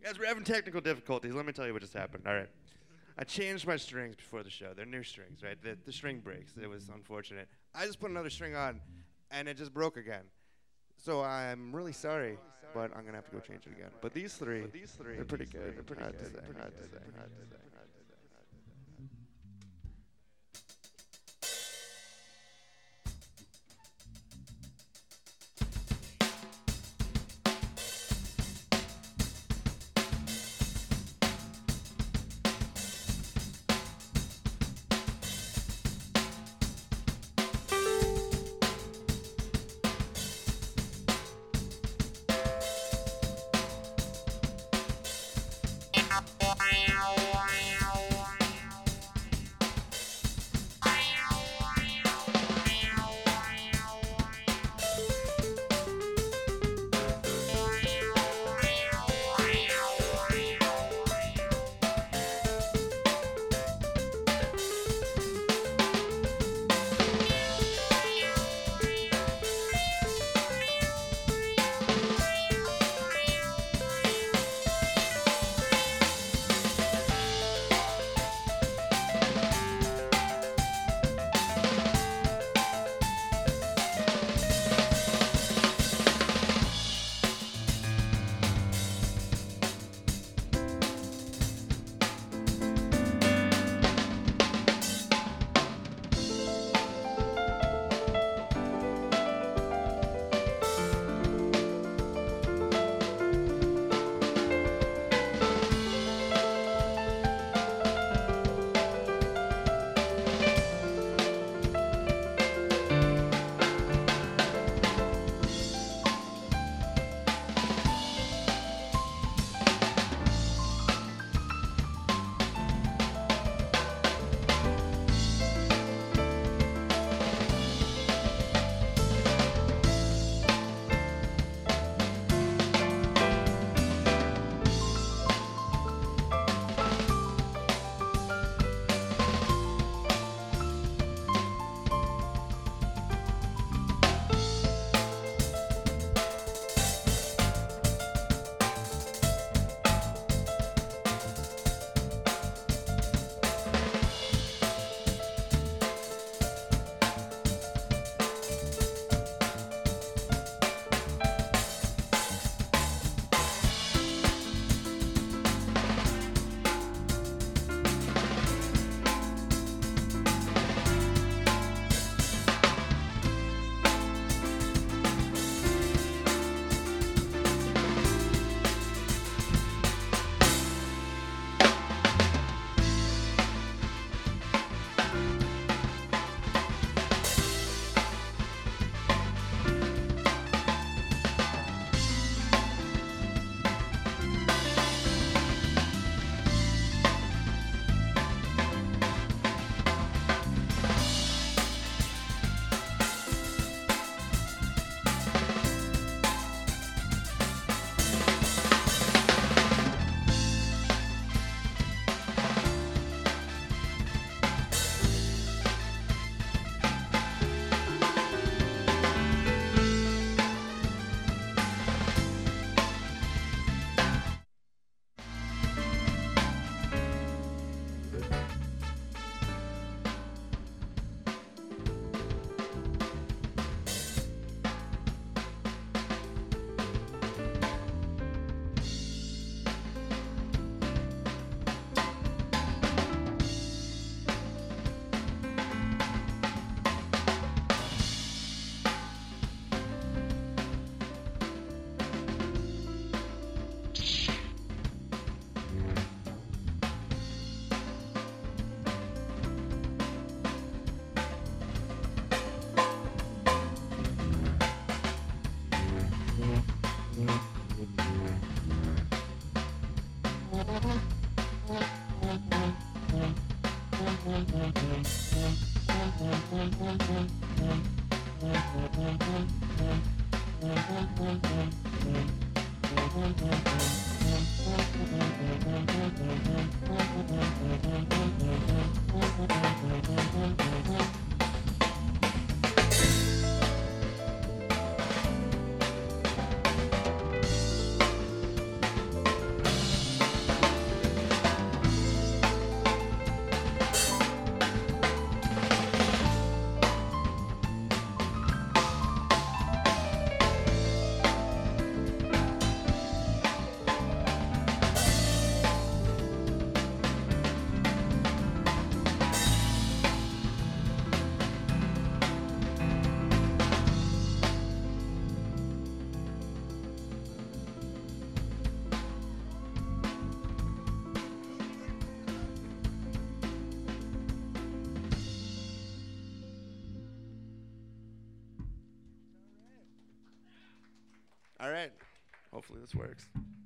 Guys, we're having technical difficulties. Let me tell you what just happened. All right. I changed my strings before the show. They're new strings, right? The string breaks. It was unfortunate. I just put another string on, and it just broke again. So I'm really sorry, but I'm going to have to go change it again. But these three, they're pretty good. They're pretty good. All right. Hopefully this works.